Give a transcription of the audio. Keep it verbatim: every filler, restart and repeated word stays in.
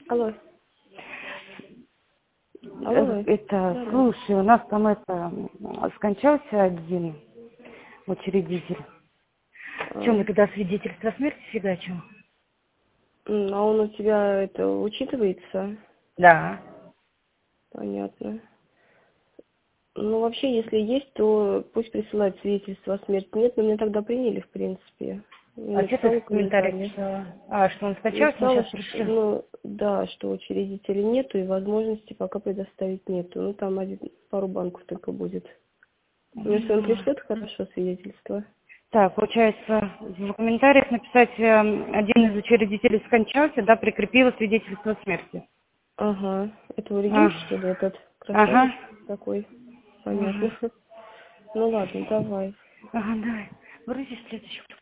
Алло. Э, Алло. Это, Да, да. слушай, у нас там это, м, скончался один учредитель. Чем А, мы туда свидетельство смерти фигачим? м, а он у тебя это учитывается? Да. Понятно. Ну, вообще, если есть, то пусть присылает свидетельство о смерти. Нет, но меня тогда приняли, в принципе. Я А что ты написала в комментариях комментарий. писала? А, что он скончался, мы Написала, сейчас что, пришли. ну, да, что учредителей нету и возможности пока предоставить нету. Ну, там один, пару банков только будет. Но если он М. пришлет, хорошо, свидетельство. Так, получается, в комментариях написать, эм, один из учредителей скончался, да, прикрепила свидетельство смерти. Ага. Это Урегин, А, что ли, этот красавец ага. такой? Понятно. Ага. Ну ладно, давай. Ага, давай. Грузи следующий.